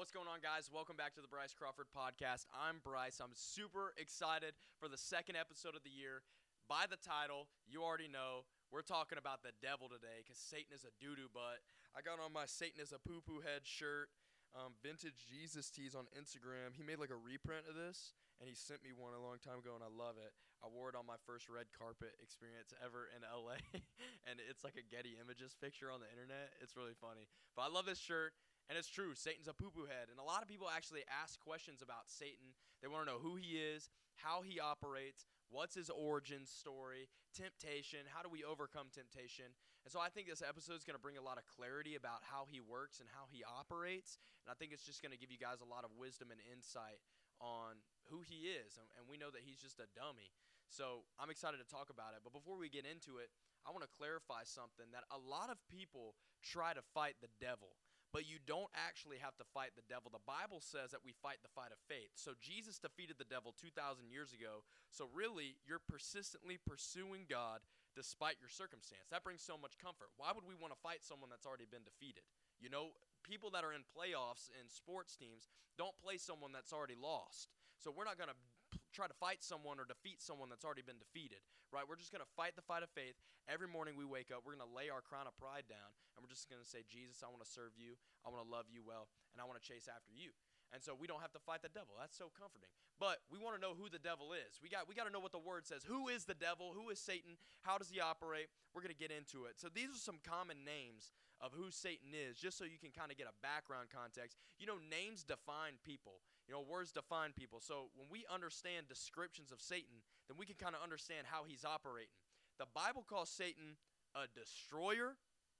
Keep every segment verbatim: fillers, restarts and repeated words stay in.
What's going on, guys? Welcome back to the Bryce Crawford Podcast. I'm Bryce. I'm super excited for the second episode of the year. By the title, you already know we're talking about the devil today because Satan is a doo-doo butt. I got on my Satan is a poo-poo head shirt, um, vintage Jesus tees on Instagram. He made like a reprint of this, and he sent me one a long time ago, and I love it. I wore it on my first red carpet experience ever in L A, and it's like a Getty Images picture on the internet. It's really funny. But I love this shirt. And it's true, Satan's a poo-poo head. And a lot of people actually ask questions about Satan. They want to know who he is, how he operates, what's his origin story, temptation, how do we overcome temptation. And so I think this episode is going to bring a lot of clarity about how he works and how he operates. And I think it's just going to give you guys a lot of wisdom and insight on who he is. And, and we know that he's just a dummy. So I'm excited to talk about it. But before we get into it, I want to clarify something that a lot of people try to fight the devil. But you don't actually have to fight the devil. The Bible says that we fight the fight of faith. So Jesus defeated the devil two thousand years ago. So really, you're persistently pursuing God despite your circumstance. That brings so much comfort. Why would we want to fight someone that's already been defeated? You know, people that are in playoffs in sports teams don't play someone that's already lost. So we're not going to try to fight someone or defeat someone that's already been defeated, right? We're just going to fight the fight of faith. Every morning we wake up, we're going to lay our crown of pride down, and we're just going to say, Jesus, I want to serve you, I want to love you well, and I want to chase after you. And so we don't have to fight the devil. That's so comforting. But we want to know who the devil is. We got we got to know what the word says. Who is the devil? Who is Satan? How does he operate? We're going to get into it. So these are some common names of who Satan is, just so you can kind of get a background context. You know, names define people. You know, words define people. So when we understand descriptions of Satan, then we can kind of understand how he's operating. The Bible calls Satan a destroyer,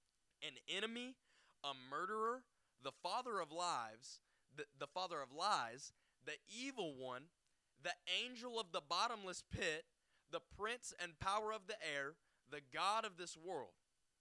an enemy, a murderer, the father of lies, the, the father of lies, the evil one, the angel of the bottomless pit, the prince and power of the air, the God of this world.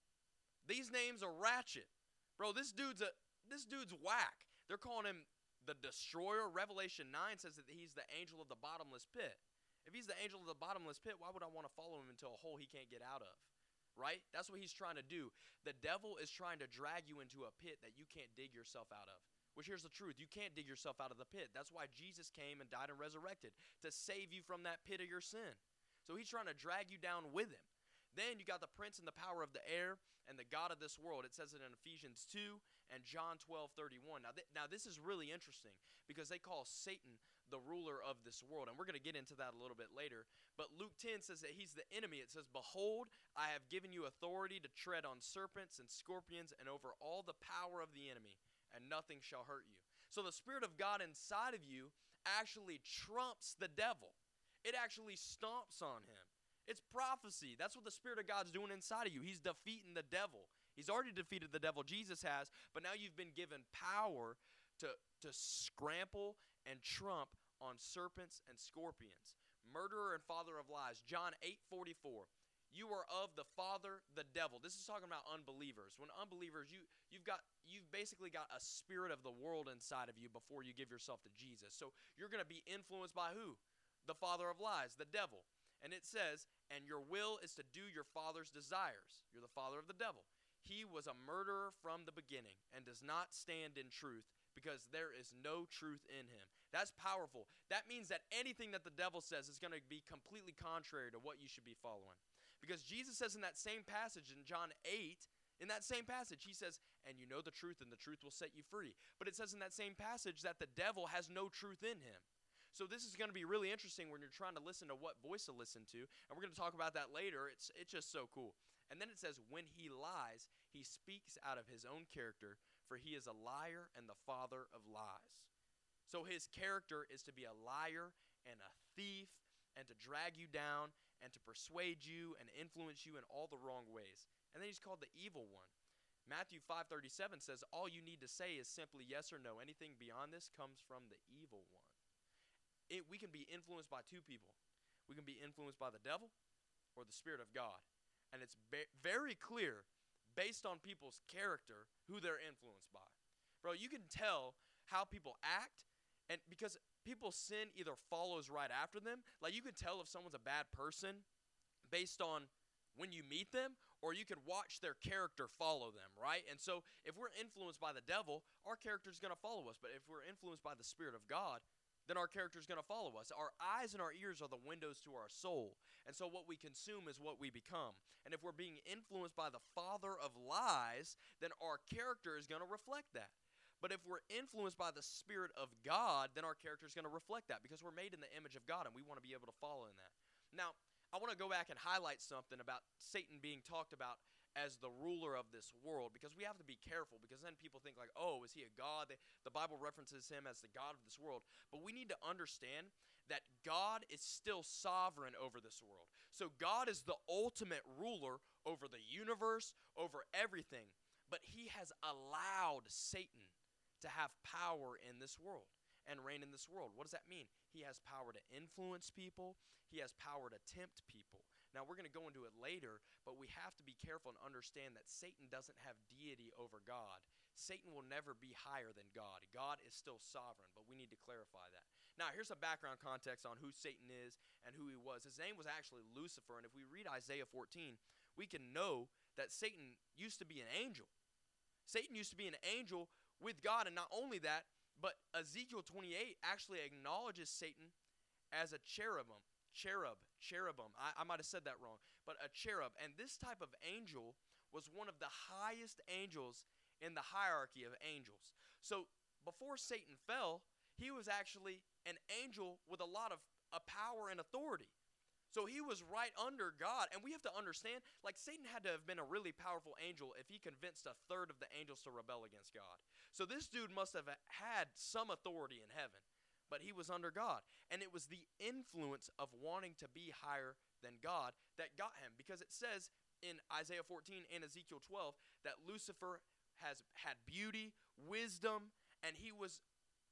These names are ratchet. Bro, this dude's a this dude's whack. They're calling him the destroyer. Revelation nine says that he's the angel of the bottomless pit. If he's the angel of the bottomless pit, why would I want to follow him into a hole he can't get out of? Right? That's what he's trying to do. The devil is trying to drag you into a pit that you can't dig yourself out of. Which, here's the truth. You can't dig yourself out of the pit. That's why Jesus came and died and resurrected, to save you from that pit of your sin. So he's trying to drag you down with him. Then you got the prince and the power of the air and the God of this world. It says it in Ephesians two and John twelve thirty-one. Now, th- now this is really interesting because they call Satan the ruler of this world. And we're going to get into that a little bit later. But Luke ten says that he's the enemy. It says, behold, I have given you authority to tread on serpents and scorpions and over all the power of the enemy, and nothing shall hurt you. So the Spirit of God inside of you actually trumps the devil. It actually stomps on him. It's prophecy. That's what the Spirit of God's doing inside of you. He's defeating the devil. He's already defeated the devil. Jesus has. But now you've been given power to, to scramble and trump on serpents and scorpions. Murderer and father of lies. John eight forty-four. You are of the father, the devil. This is talking about unbelievers. When unbelievers, you, you've got, you've basically got a spirit of the world inside of you before you give yourself to Jesus. So you're going to be influenced by who? The father of lies, the devil. And it says, and your will is to do your father's desires. You're the father of the devil. He was a murderer from the beginning and does not stand in truth because there is no truth in him. That's powerful. That means that anything that the devil says is going to be completely contrary to what you should be following. Because Jesus says in that same passage in John eight, in that same passage, he says, and you know the truth and the truth will set you free. But it says in that same passage that the devil has no truth in him. So this is going to be really interesting when you're trying to listen to what voice to listen to. And we're going to talk about that later. It's it's just so cool. And then it says, when he lies, he speaks out of his own character, for he is a liar and the father of lies. So his character is to be a liar and a thief and to drag you down and to persuade you and influence you in all the wrong ways. And then he's called the evil one. Matthew five thirty-seven says, all you need to say is simply yes or no. Anything beyond this comes from the evil one. It, we can be influenced by two people. We can be influenced by the devil or the Spirit of God. And it's ba- very clear, based on people's character, who they're influenced by. Bro, you can tell how people act, and because people's sin either follows right after them. Like, you can tell if someone's a bad person based on when you meet them, or you can watch their character follow them, right? And so if we're influenced by the devil, our character is going to follow us. But if we're influenced by the Spirit of God, then our character is going to follow us. Our eyes and our ears are the windows to our soul. And so what we consume is what we become. And if we're being influenced by the father of lies, then our character is going to reflect that. But if we're influenced by the Spirit of God, then our character is going to reflect that, because we're made in the image of God and we want to be able to follow in that. Now, I want to go back and highlight something about Satan being talked about as the ruler of this world, because we have to be careful, because then people think like, oh, is he a god? They, the Bible references him as the God of this world. But we need to understand that God is still sovereign over this world. So God is the ultimate ruler over the universe, over everything. But he has allowed Satan to have power in this world and reign in this world. What does that mean? He has power to influence people. He has power to tempt people. Now, we're going to go into it later, but we have to be careful and understand that Satan doesn't have deity over God. Satan will never be higher than God. God is still sovereign, but we need to clarify that. Now, here's a background context on who Satan is and who he was. His name was actually Lucifer, and if we read Isaiah fourteen, we can know that Satan used to be an angel. Satan used to be an angel with God, and not only that, but Ezekiel twenty-eight actually acknowledges Satan as a cherubim. Cherub, cherubim. I, I might have said that wrong, but a cherub. And this type of angel was one of the highest angels in the hierarchy of angels. So before Satan fell, he was actually an angel with a lot of a power and authority. So he was right under God. And we have to understand, like, Satan had to have been a really powerful angel if he convinced a third of the angels to rebel against God. So this dude must have had some authority in heaven. But he was under God. And it was the influence of wanting to be higher than God that got him. Because it says in Isaiah fourteen and Ezekiel twelve that Lucifer has had beauty, wisdom, and he was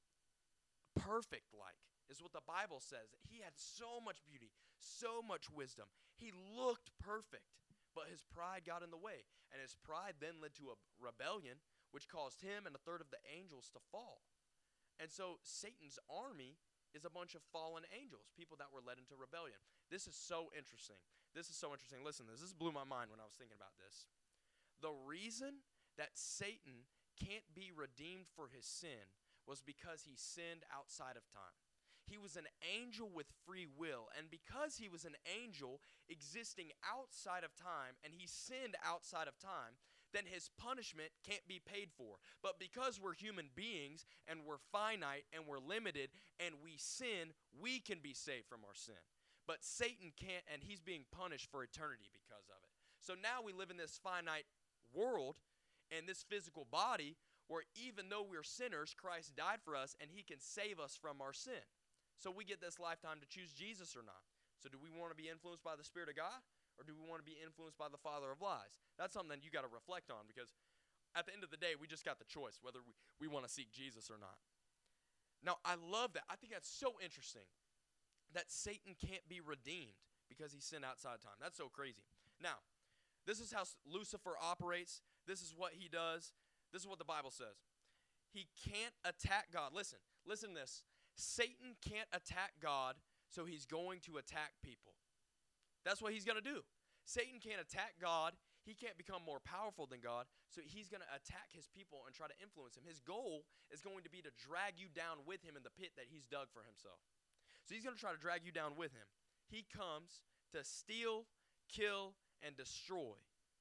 perfect like, is what the Bible says. He had so much beauty, so much wisdom. He looked perfect, but his pride got in the way. And his pride then led to a rebellion, which caused him and a third of the angels to fall. And so Satan's army is a bunch of fallen angels, people that were led into rebellion. This is so interesting. This is so interesting. Listen, this, this blew my mind when I was thinking about this. The reason that Satan can't be redeemed for his sin was because he sinned outside of time. He was an angel with free will, and because he was an angel existing outside of time, and he sinned outside of time, then his punishment can't be paid for. But because we're human beings, and we're finite, and we're limited, and we sin, we can be saved from our sin. But Satan can't, and he's being punished for eternity because of it. So now we live in this finite world, and this physical body, where even though we're sinners, Christ died for us, and he can save us from our sin. So we get this lifetime to choose Jesus or not. So do we want to be influenced by the Spirit of God? Or do we want to be influenced by the father of lies? That's something that you got to reflect on, because at the end of the day, we just got the choice whether we, we want to seek Jesus or not. Now, I love that. I think that's so interesting that Satan can't be redeemed because he sinned outside of time. That's so crazy. Now, this is how Lucifer operates. This is what he does. This is what the Bible says. He can't attack God. Listen, listen to this. Satan can't attack God, so he's going to attack people. That's what he's going to do. Satan can't attack God. He can't become more powerful than God, so he's going to attack his people and try to influence him. His goal is going to be to drag you down with him in the pit that he's dug for himself. So he's going to try to drag you down with him. He comes to steal, kill, and destroy.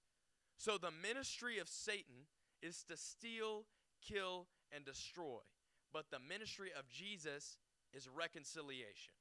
So the ministry of Satan is to steal, kill, and destroy. But the ministry of Jesus is reconciliation.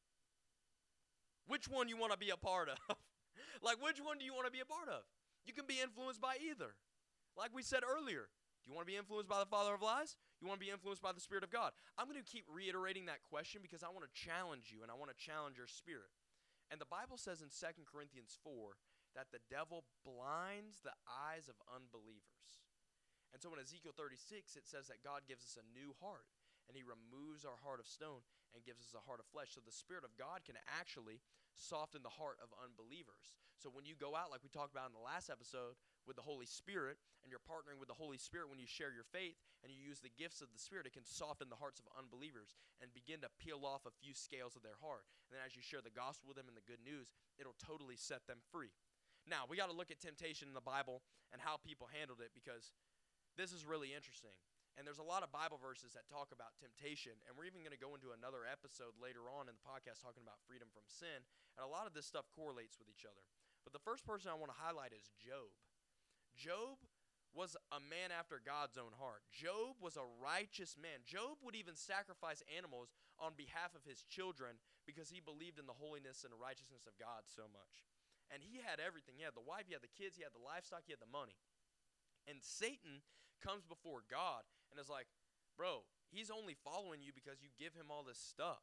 Which one you want to be a part of? Like, which one do you want to be a part of? You can be influenced by either. Like we said earlier, do you want to be influenced by the father of lies? You want to be influenced by the Spirit of God? I'm going to keep reiterating that question because I want to challenge you and I want to challenge your spirit. And the Bible says in Second Corinthians four that the devil blinds the eyes of unbelievers. And so in Ezekiel thirty-six, it says that God gives us a new heart, and he removes our heart of stone and gives us a heart of flesh. So the Spirit of God can actually soften the heart of unbelievers. So when you go out, like we talked about in the last episode, with the Holy Spirit, and you're partnering with the Holy Spirit when you share your faith and you use the gifts of the Spirit, it can soften the hearts of unbelievers and begin to peel off a few scales of their heart. And then as you share the gospel with them and the good news, it'll totally set them free. Now, we got to look at temptation in the Bible and how people handled it, because this is really interesting. And there's a lot of Bible verses that talk about temptation, and we're even going to go into another episode later on in the podcast talking about freedom from sin, and a lot of this stuff correlates with each other. But the first person I want to highlight is Job. Job was a man after God's own heart. Job was a righteous man. Job would even sacrifice animals on behalf of his children because he believed in the holiness and righteousness of God so much. And he had everything. He had the wife, he had the kids, he had the livestock, he had the money. And Satan comes before God and is like, bro, he's only following you because you give him all this stuff.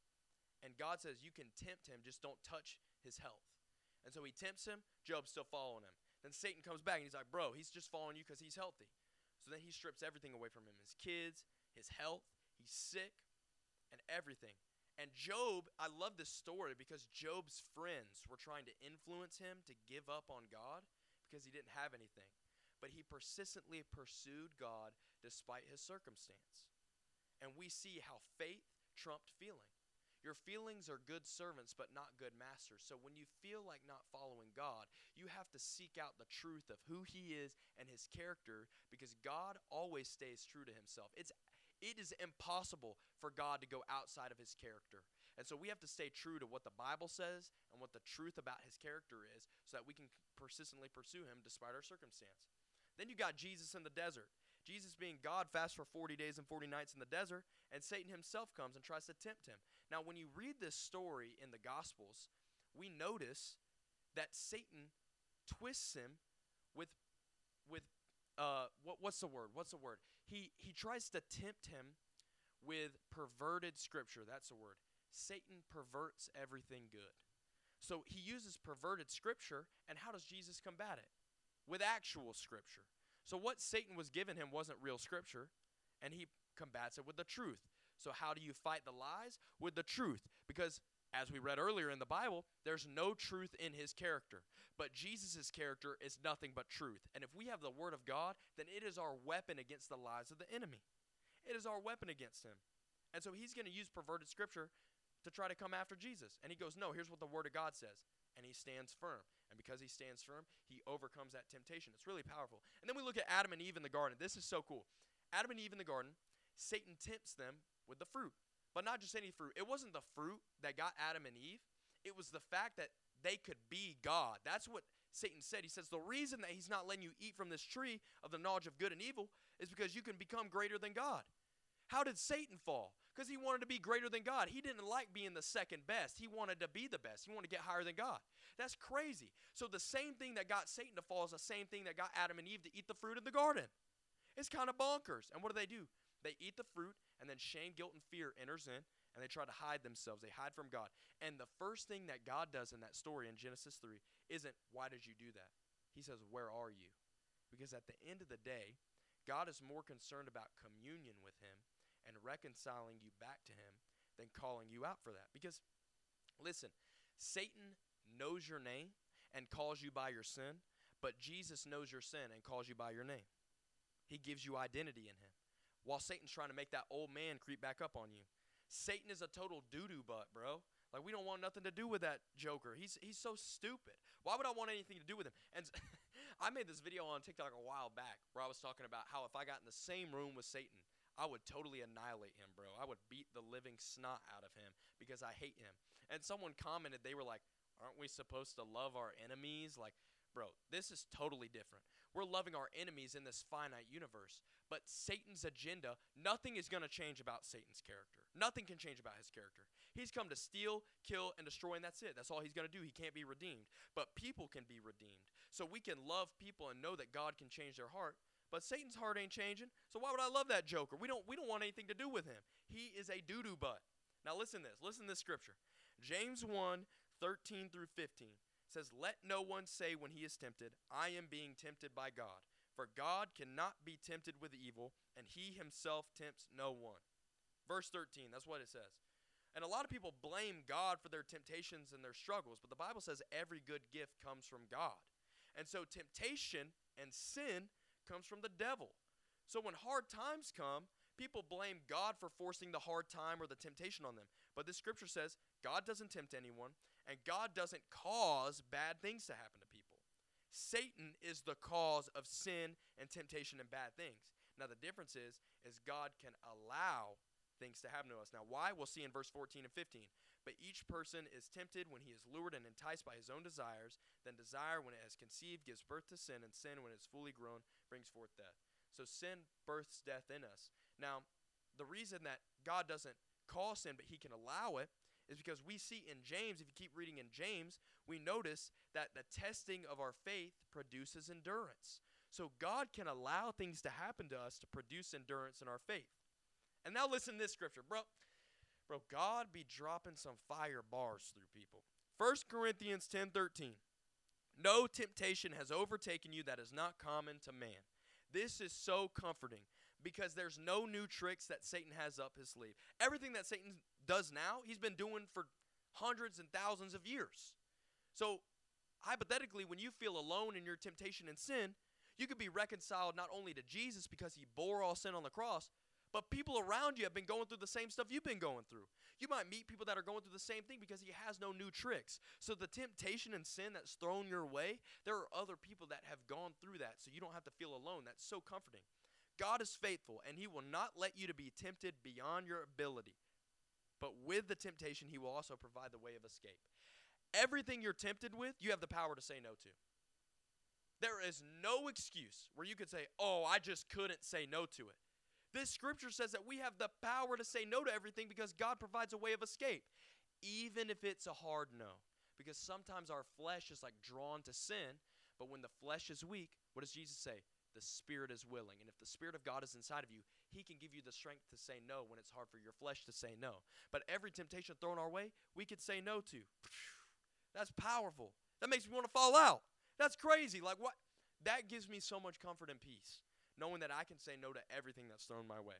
And God says, you can tempt him, just don't touch his health. And so he tempts him, Job's still following him. Then Satan comes back and he's like, bro, he's just following you because he's healthy. So then he strips everything away from him, his kids, his health, he's sick, and everything. And Job, I love this story because Job's friends were trying to influence him to give up on God because he didn't have anything. But he persistently pursued God despite his circumstance. And we see how faith trumped feeling. Your feelings are good servants, but not good masters. So when you feel like not following God, you have to seek out the truth of who he is and his character, because God always stays true to himself. It's It is impossible for God to go outside of his character. And so we have to stay true to what the Bible says and what the truth about his character is, so that we can persistently pursue him despite our circumstance. Then you got Jesus in the desert. Jesus, being God, fasts for forty days and forty nights in the desert, and Satan himself comes and tries to tempt him. Now, when you read this story in the Gospels, we notice that Satan twists him with, with uh, what, what's the word? What's the word? He he tries to tempt him with perverted scripture. That's the word. Satan perverts everything good. So he uses perverted scripture, and how does Jesus combat it? With actual scripture. So what Satan was giving him wasn't real scripture, and he combats it with the truth. So how do you fight the lies? With the truth. Because as we read earlier in the Bible, there's no truth in his character. But Jesus' character is nothing but truth. And if we have the word of God, then it is our weapon against the lies of the enemy. It is our weapon against him. And so he's going to use perverted scripture to try to come after Jesus. And he goes, no, here's what the word of God says. And he stands firm. And because he stands firm, he overcomes that temptation. It's really powerful. And then we look at Adam and Eve in the garden. This is so cool. Adam and Eve in the garden, Satan tempts them with the fruit. But not just any fruit. It wasn't the fruit that got Adam and Eve. It was the fact that they could be God. That's what Satan said. He says the reason that he's not letting you eat from this tree of the knowledge of good and evil is because you can become greater than God. How did Satan fall? Because he wanted to be greater than God. He didn't like being the second best. He wanted to be the best. He wanted to get higher than God. That's crazy. So the same thing that got Satan to fall is the same thing that got Adam and Eve to eat the fruit in the garden. It's kind of bonkers. And what do they do? They eat the fruit, and then shame, guilt, and fear enters in, and they try to hide themselves. They hide from God. And the first thing that God does in that story in Genesis three isn't, why did you do that? He says, where are you? Because at the end of the day, God is more concerned about communion with him and reconciling you back to him than calling you out for that. Because, listen, Satan knows your name and calls you by your sin, but Jesus knows your sin and calls you by your name. He gives you identity in him, while Satan's trying to make that old man creep back up on you. Satan is a total doo-doo butt, bro. Like, we don't want nothing to do with that joker. He's he's so stupid. Why would I want anything to do with him? And I made this video on TikTok a while back where I was talking about how if I got in the same room with Satan, I would totally annihilate him, bro. I would beat the living snot out of him because I hate him. And someone commented, they were like, aren't we supposed to love our enemies? Like, bro, this is totally different. We're loving our enemies in this finite universe. But Satan's agenda, nothing is going to change about Satan's character. Nothing can change about his character. He's come to steal, kill, and destroy, and that's it. That's all he's going to do. He can't be redeemed. But people can be redeemed. So we can love people and know that God can change their heart. But Satan's heart ain't changing. So why would I love that joker? We don't we don't want anything to do with him. He is a doo-doo butt. Now listen to this. Listen to this scripture. James one, thirteen through fifteen says, let no one say when he is tempted, I am being tempted by God. For God cannot be tempted with evil, and he himself tempts no one. Verse thirteen, that's what it says. And a lot of people blame God for their temptations and their struggles, but the Bible says every good gift comes from God. And so temptation and sin comes from the devil. So when hard times come, people blame God for forcing the hard time or the temptation on them. But this scripture says God doesn't tempt anyone, and God doesn't cause bad things to happen to people. Satan is the cause of sin and temptation and bad things. Now the difference is, is God can allow things to happen to us. Now why? We'll see in verse fourteen and fifteen. But each person is tempted when he is lured and enticed by his own desires. Then desire, when it has conceived, gives birth to sin, and sin, when it is fully grown, brings forth death. So sin births death in us. Now, the reason that God doesn't cause sin, but he can allow it, is because we see in James, if you keep reading in James, we notice that the testing of our faith produces endurance. So God can allow things to happen to us to produce endurance in our faith. And now listen to this scripture, bro. Bro, God be dropping some fire bars through people. First Corinthians ten thirteen. No temptation has overtaken you that is not common to man. This is so comforting because there's no new tricks that Satan has up his sleeve. Everything that Satan does now, he's been doing for hundreds and thousands of years. So hypothetically, when you feel alone in your temptation and sin, you could be reconciled not only to Jesus because he bore all sin on the cross, but people around you have been going through the same stuff you've been going through. You might meet people that are going through the same thing because he has no new tricks. So the temptation and sin that's thrown your way, there are other people that have gone through that, so you don't have to feel alone. That's so comforting. God is faithful, and he will not let you to be tempted beyond your ability. But with the temptation, he will also provide the way of escape. Everything you're tempted with, you have the power to say no to. There is no excuse where you could say, oh, I just couldn't say no to it. This scripture says that we have the power to say no to everything because God provides a way of escape, even if it's a hard no. Because sometimes our flesh is like drawn to sin, but when the flesh is weak, what does Jesus say? The Spirit is willing. And if the Spirit of God is inside of you, he can give you the strength to say no when it's hard for your flesh to say no. But every temptation thrown our way, we could say no to. That's powerful. That makes me want to fall out. That's crazy. Like what? That gives me so much comfort and peace, knowing that I can say no to everything that's thrown my way.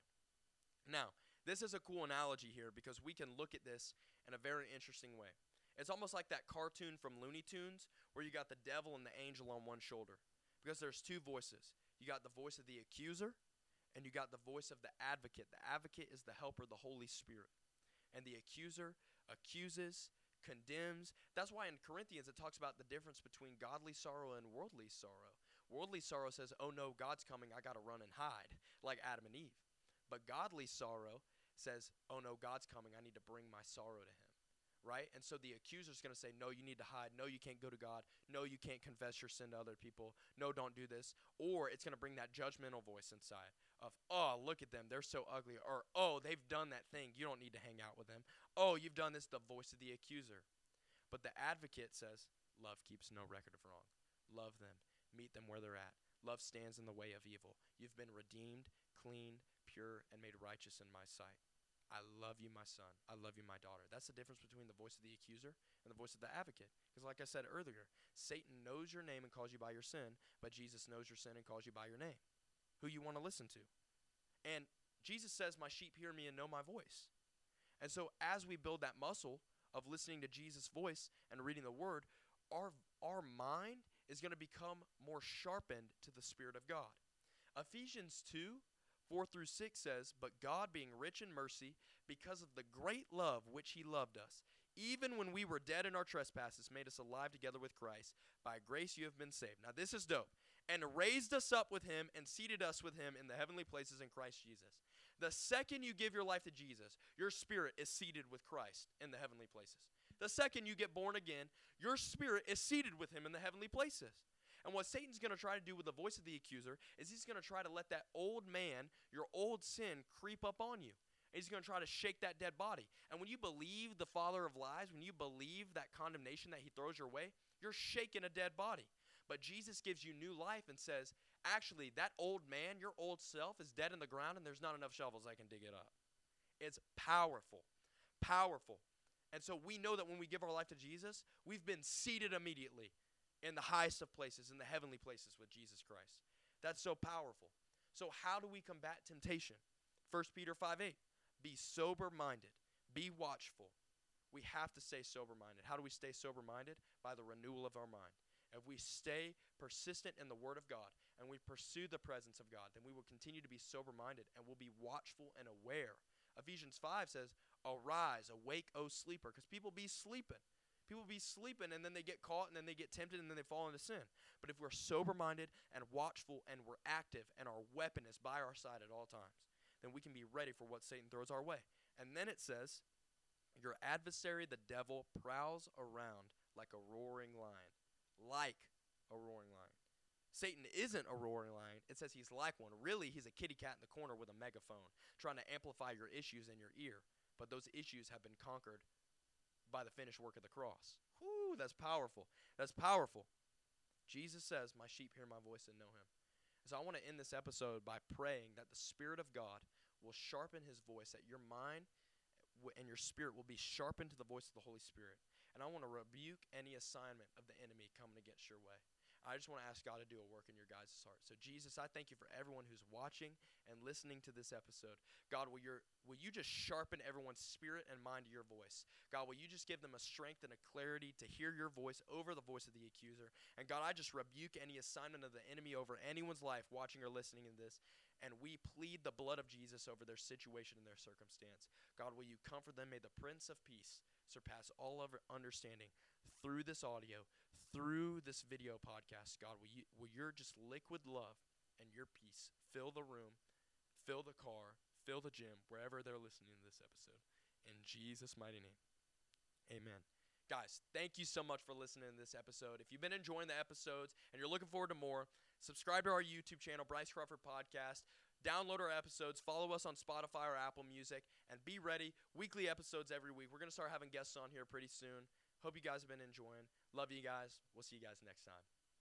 Now, this is a cool analogy here because we can look at this in a very interesting way. It's almost like that cartoon from Looney Tunes where you got the devil and the angel on one shoulder, because there's two voices. You got the voice of the accuser, and you got the voice of the advocate. The advocate is the helper, the Holy Spirit. And the accuser accuses, condemns. That's why in Corinthians it talks about the difference between godly sorrow and worldly sorrow. Worldly sorrow says, oh no, God's coming, I got to run and hide, like Adam and Eve. But godly sorrow says, oh no, God's coming, I need to bring my sorrow to him, right? And so the accuser's going to say, no, you need to hide. No, you can't go to God. No, you can't confess your sin to other people. No, don't do this. Or it's going to bring that judgmental voice inside of, oh, look at them, they're so ugly. Or, oh, they've done that thing, you don't need to hang out with them. Oh, you've done this, the voice of the accuser. But the advocate says, love keeps no record of wrong. Love them. Meet them where they're at. Love stands in the way of evil. You've been redeemed, cleaned, pure, and made righteous in my sight. I love you, my son. I love you, my daughter. That's the difference between the voice of the accuser and the voice of the advocate. Because like I said earlier, Satan knows your name and calls you by your sin, but Jesus knows your sin and calls you by your name, who you want to listen to. And Jesus says, my sheep hear me and know my voice. And so as we build that muscle of listening to Jesus' voice and reading the word, our, our mind is going to become more sharpened to the Spirit of God. Ephesians two, four through six says, but God being rich in mercy, because of the great love which he loved us, even when we were dead in our trespasses, made us alive together with Christ. By grace you have been saved. Now this is dope. And raised us up with him and seated us with him in the heavenly places in Christ Jesus. The second you give your life to Jesus, your spirit is seated with Christ in the heavenly places. The second you get born again, your spirit is seated with him in the heavenly places. And what Satan's going to try to do with the voice of the accuser is he's going to try to let that old man, your old sin, creep up on you. And he's going to try to shake that dead body. And when you believe the father of lies, when you believe that condemnation that he throws your way, you're shaking a dead body. But Jesus gives you new life and says, actually, that old man, your old self, is dead in the ground and there's not enough shovels I can dig it up. It's powerful, powerful. And so we know that when we give our life to Jesus, we've been seated immediately in the highest of places, in the heavenly places with Jesus Christ. That's so powerful. So how do we combat temptation? First Peter five eight, be sober-minded, be watchful. We have to stay sober-minded. How do we stay sober-minded? By the renewal of our mind. If we stay persistent in the Word of God and we pursue the presence of God, then we will continue to be sober-minded and we'll be watchful and aware. Ephesians five says, arise, awake, O sleeper, because people be sleeping. People be sleeping and then they get caught and then they get tempted and then they fall into sin. But if we're sober-minded and watchful and we're active and our weapon is by our side at all times, then we can be ready for what Satan throws our way. And then it says, your adversary, the devil, prowls around like a roaring lion. Like a roaring lion. Satan isn't a roaring lion. It says he's like one. Really, he's a kitty cat in the corner with a megaphone trying to amplify your issues in your ear. But those issues have been conquered by the finished work of the cross. Whoo, that's powerful. That's powerful. Jesus says, my sheep hear my voice and know him. So I want to end this episode by praying that the Spirit of God will sharpen his voice, that your mind and your spirit will be sharpened to the voice of the Holy Spirit. And I want to rebuke any assignment of the enemy coming against your way. I just want to ask God to do a work in your guys' heart. So Jesus, I thank you for everyone who's watching and listening to this episode. God, will, your, will you just sharpen everyone's spirit and mind to your voice? God, will you just give them a strength and a clarity to hear your voice over the voice of the accuser? And God, I just rebuke any assignment of the enemy over anyone's life watching or listening to this. And we plead the blood of Jesus over their situation and their circumstance. God, will you comfort them? May the Prince of Peace surpass all of our understanding through this audio, through this video podcast. God, will you will your just liquid love and your peace fill the room, fill the car, fill the gym, wherever they're listening to this episode. In Jesus' mighty name, amen. Guys, thank you so much for listening to this episode. If you've been enjoying the episodes and you're looking forward to more, subscribe to our YouTube channel, Bryce Crawford Podcast. Download our episodes, follow us on Spotify or Apple Music, and be ready. Weekly episodes every week. We're going to start having guests on here pretty soon. Hope you guys have been enjoying. Love you guys. We'll see you guys next time.